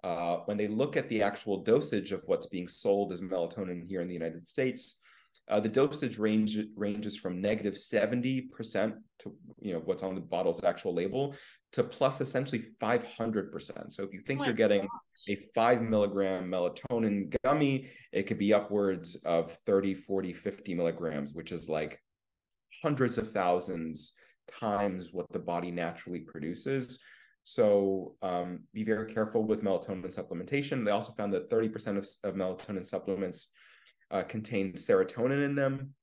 uh, when they look at the actual dosage of what's being sold as melatonin here in the United States, uh, the dosage range ranges from negative seventy percent to, you know, what's on the bottle's actual label to plus essentially five hundred percent. So if you think Oh you're my getting gosh. a five milligram melatonin gummy, it could be upwards of thirty, forty, fifty milligrams, which is like hundreds of thousands times what the body naturally produces. So um, be very careful with melatonin supplementation. They also found that thirty percent of, of melatonin supplements uh, contain serotonin in them,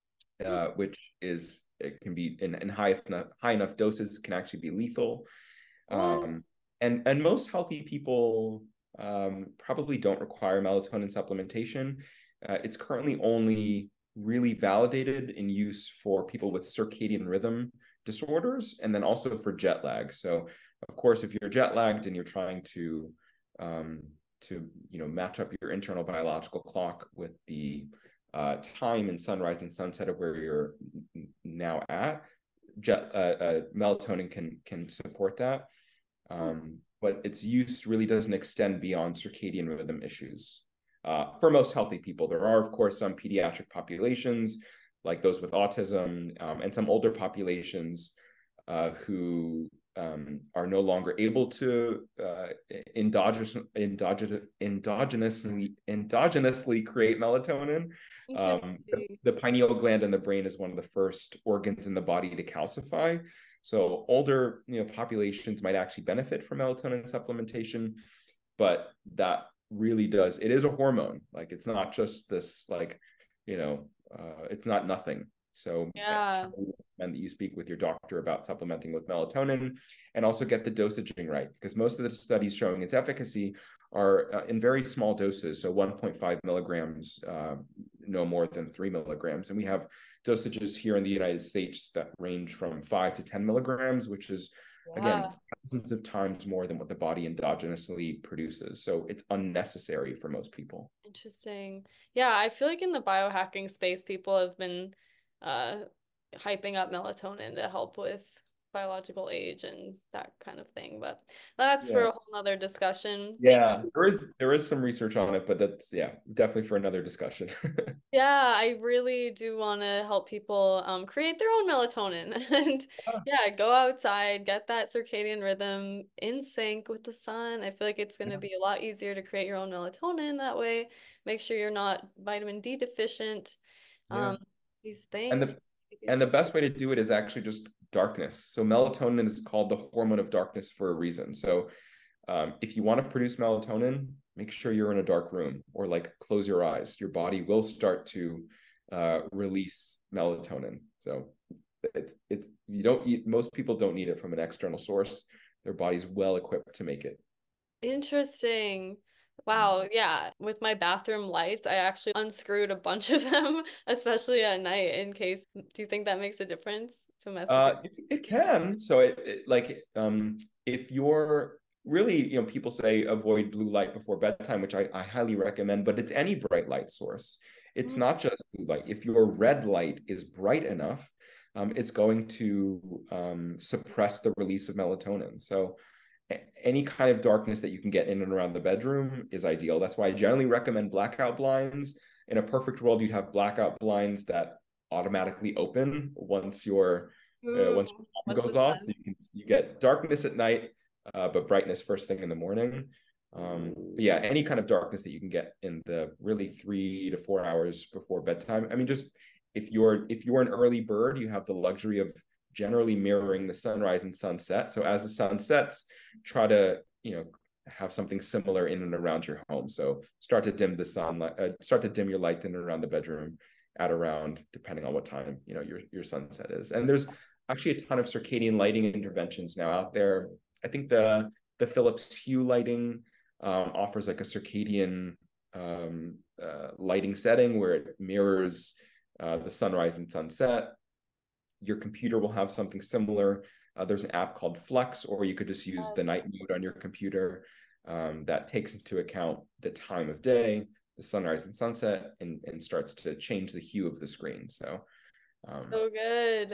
uh, which is, it can be in, in high enough, high enough doses, can actually be lethal. What? Um, and, and most healthy people um, probably don't require melatonin supplementation. Uh, it's currently only really validated in use for people with circadian rhythm disorders, and then also for jet lag. So of course, if you're jet lagged and you're trying to um, to you know match up your internal biological clock with the uh, time and sunrise and sunset of where you're now at, jet uh, uh, melatonin can can support that. Um, but its use really doesn't extend beyond circadian rhythm issues. Uh, for most healthy people, there are, of course, some pediatric populations, like those with autism, um, and some older populations uh, who um, are no longer able to uh, endogenous, endogenous, endogenously, endogenously create melatonin. Um, the, Interesting. the pineal gland in the brain is one of the first organs in the body to calcify. So older, you know, populations might actually benefit from melatonin supplementation, but that really does, it is a hormone. Like, it's not just this, like, you know, uh, it's not nothing. So I Yeah. recommend that you speak with your doctor about supplementing with melatonin, and also get the dosaging right, because most of the studies showing its efficacy are uh, in very small doses. So one point five milligrams, uh, no more than three milligrams. And we have dosages here in the United States that range from five to ten milligrams, which is, again, Yeah. thousands of times more than what the body endogenously produces. So it's unnecessary for most people. Interesting. Yeah, I feel like in the biohacking space, people have been uh hyping up melatonin to help with biological age and that kind of thing. But that's for Yeah. a whole nother discussion. Thank Yeah, you. there is there is some research on it, but that's, yeah, definitely for another discussion. Yeah, I really do want to help people um create their own melatonin and yeah, go outside, get that circadian rhythm in sync with the sun. I feel like it's going to Yeah. be a lot easier to create your own melatonin that way. Make sure you're not vitamin D deficient. Yeah. Um, these And things. the and the best way to do it is actually just darkness. So melatonin is called the hormone of darkness for a reason. So um, if you want to produce melatonin, make sure you're in a dark room, or like close your eyes. Your body will start to uh, release melatonin. So it's it's you don't eat, most people don't need it from an external source. Their body's well equipped to make it. Interesting. Wow, yeah. With my bathroom lights, I actually unscrewed a bunch of them, especially at night in case. Do you think that makes a difference to mess with Uh, your? it, it can. So it, it like um, if you're really, you know, people say avoid blue light before bedtime, which I, I highly recommend, but it's any bright light source. It's Mm. not just blue light. If your red light is bright enough, um, it's going to um, suppress the release of melatonin. So any kind of darkness that you can get in and around the bedroom is ideal. That's why I generally recommend blackout blinds. In a perfect world, you'd have blackout blinds that automatically open once your uh, Ooh, once your alarm with the goes off, sun. so you can you get darkness at night, uh, but brightness first thing in the morning. Um, but yeah, any kind of darkness that you can get in the really three to four hours before bedtime. I mean, just if you're if you're an early bird, you have the luxury of generally mirroring the sunrise and sunset. So as the sun sets, try to, you know, have something similar in and around your home. So start to dim the sunlight, uh, start to dim your light in and around the bedroom at around, depending on what time, you know, your, your sunset is. And there's actually a ton of circadian lighting interventions now out there. I think the, the Philips Hue lighting um, offers like a circadian um, uh, lighting setting where it mirrors uh, the sunrise and sunset. Your computer will have something similar. Uh, there's an app called Flex, or you could just use the night mode on your computer um, that takes into account the time of day, the sunrise and sunset, and, and starts to change the hue of the screen. So, um, So good.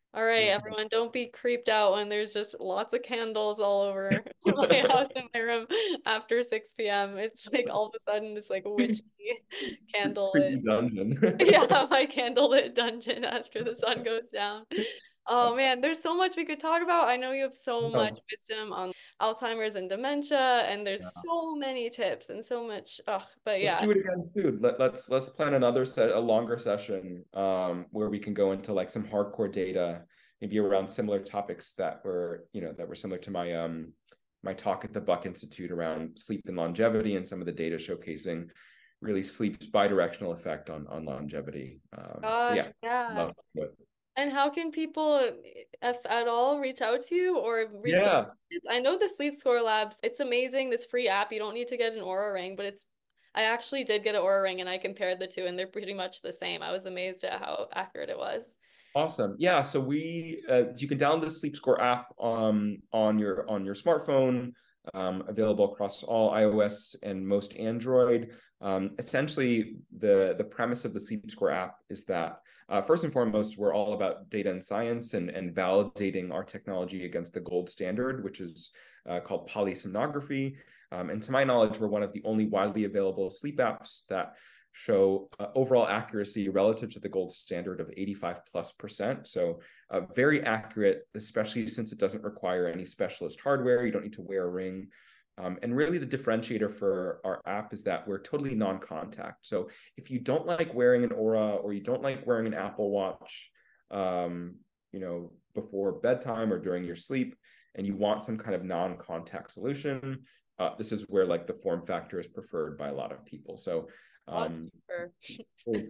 All right, everyone, don't be creeped out when there's just lots of candles all over my house and my room after six p.m. It's like all of a sudden it's like a witchy candlelit. Dungeon. Yeah, my candlelit dungeon after the sun goes down. Oh man, there's so much we could talk about. I know you have so much Oh. wisdom on Alzheimer's and dementia, and there's Yeah. so many tips and so much. Oh, but yeah. Let's do it again soon. Let, let's let's plan another set, a longer session, um, where we can go into like some hardcore data, maybe around similar topics that were, you know, that were similar to my um my talk at the Buck Institute around sleep and longevity, and some of the data showcasing really sleep's bidirectional effect on on longevity. Um, so Gosh, yeah, yeah. love it. And how can people, if at all, reach out to you or read Yeah. some? I know the Sleep Score Labs, it's amazing, this free app. You don't need to get an Oura Ring, but it's, I actually did get an Oura Ring and I compared the two and they're pretty much the same. I was amazed at how accurate it was. Awesome. Yeah. So we, uh, you can download the Sleep Score app um, on your on your smartphone, um, available across all iOS and most Android. Um, essentially, the the premise of the Sleep Score app is that uh, first and foremost, we're all about data and science and and validating our technology against the gold standard, which is uh, called polysomnography. Um, and to my knowledge, we're one of the only widely available sleep apps that show uh, overall accuracy relative to the gold standard of eighty-five plus percent. So uh, very accurate, especially since it doesn't require any specialist hardware. You don't need to wear a ring. Um, and really the differentiator for our app is that we're totally non-contact. So if you don't like wearing an Oura or you don't like wearing an Apple Watch, um, you know, before bedtime or during your sleep, and you want some kind of non-contact solution, uh, this is where like the form factor is preferred by a lot of people. So Um, it's,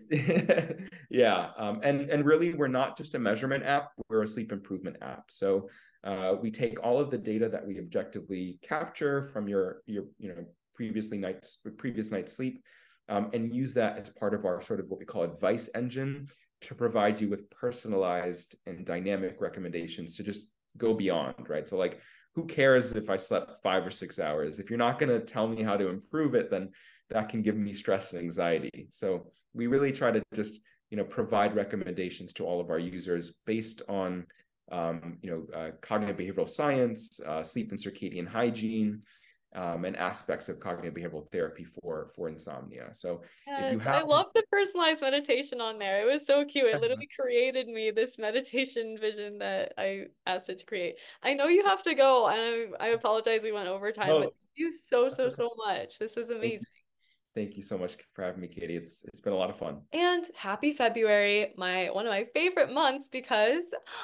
yeah, um, and and really, we're not just a measurement app; we're a sleep improvement app. So uh, we take all of the data that we objectively capture from your your you know previously night's previous night's sleep, um, and use that as part of our sort of what we call advice engine to provide you with personalized and dynamic recommendations to just go beyond, right? So like, who cares if I slept five or six hours? If you're not going to tell me how to improve it, then that can give me stress and anxiety. So we really try to just, you know, provide recommendations to all of our users based on, um, you know, uh, cognitive behavioral science, uh, sleep and circadian hygiene, um, and aspects of cognitive behavioral therapy for for insomnia. So yes, if you have, I love the personalized meditation on there. It was so cute. It literally created me this meditation vision that I asked it to create. I know you have to go, and I, I apologize we went over time, oh. but thank you so so so much. This was amazing. Thank you so much for having me, Katie. It's it's been a lot of fun. And happy February, my one of my favorite months, because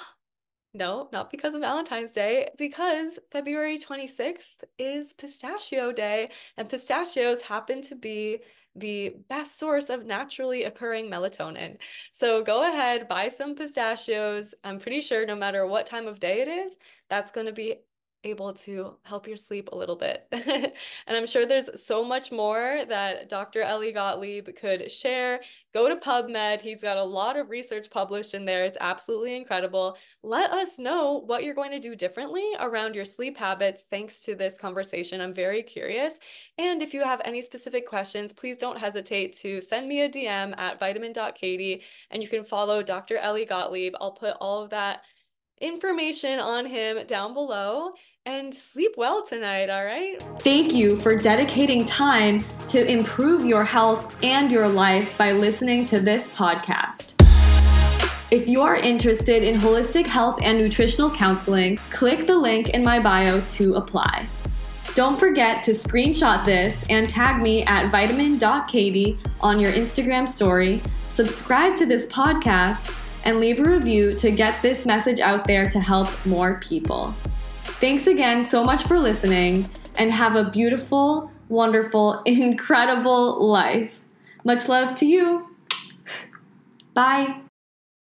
no, not because of Valentine's Day, because February twenty-sixth is Pistachio Day, and pistachios happen to be the best source of naturally occurring melatonin. So go ahead, buy some pistachios. I'm pretty sure no matter what time of day it is, that's going to be able to help your sleep a little bit. And I'm sure there's so much more that Doctor Ellie Gottlieb could share. Go to PubMed. He's got a lot of research published in there. It's absolutely incredible. Let us know what you're going to do differently around your sleep habits thanks to this conversation. I'm very curious. And if you have any specific questions, please don't hesitate to send me a D M at vitamin dot katie, and you can follow Doctor Ellie Gottlieb. I'll put all of that information on him down below. And sleep well tonight, all right? Thank you for dedicating time to improve your health and your life by listening to this podcast. If you are interested in holistic health and nutritional counseling, click the link in my bio to apply. Don't forget to screenshot this and tag me at vitamin dot katie on your Instagram story, subscribe to this podcast, and leave a review to get this message out there to help more people. Thanks again so much for listening, and have a beautiful, wonderful, incredible life. Much love to you. Bye.